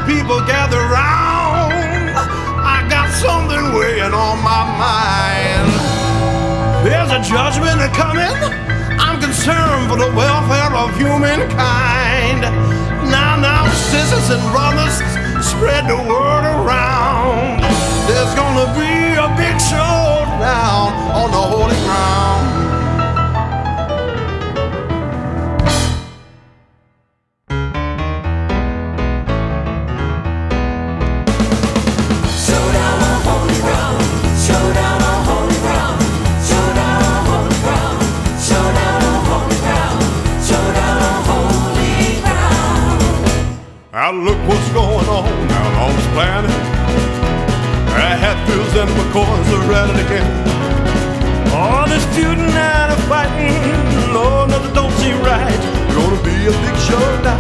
people gather round. I got something weighing on my mind. There's a judgment coming. I'm concerned for the welfare of humankind. Now, sisters and brothers, spread the word around. There's gonna be a big showdown on the holy ground. Showdown on holy ground. Showdown on holy ground. Showdown on holy ground. Showdown on holy ground. Showdown on holy ground. Now look what's going on out on this planet. Hatfields and McCoys are at it again. All this feuding and a fighting, Lord knows it don't seem right. Gonna be a big showdown.